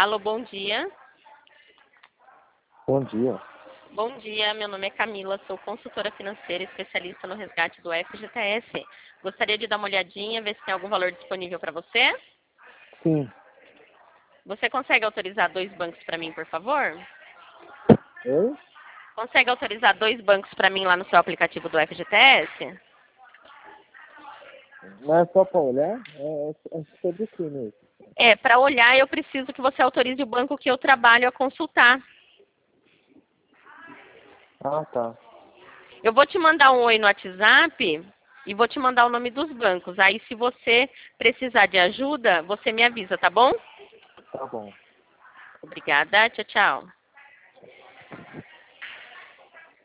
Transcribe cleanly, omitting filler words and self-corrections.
Alô, bom dia. Bom dia. Bom dia, meu nome é Camila, sou consultora financeira especialista no resgate do FGTS. Gostaria de dar uma olhadinha, ver se tem algum valor disponível para você. Sim. Você consegue autorizar 2 bancos para mim, por favor? Oi? Consegue autorizar 2 bancos para mim lá no seu aplicativo do FGTS? Mas só para olhar? É sobre o que mesmo? Para olhar eu preciso que você autorize o banco que eu trabalho a consultar. Ah, tá. Eu vou te mandar um oi no WhatsApp e vou te mandar o nome dos bancos. Aí, se você precisar de ajuda, você me avisa, tá bom? Tá bom. Obrigada. Tchau, tchau.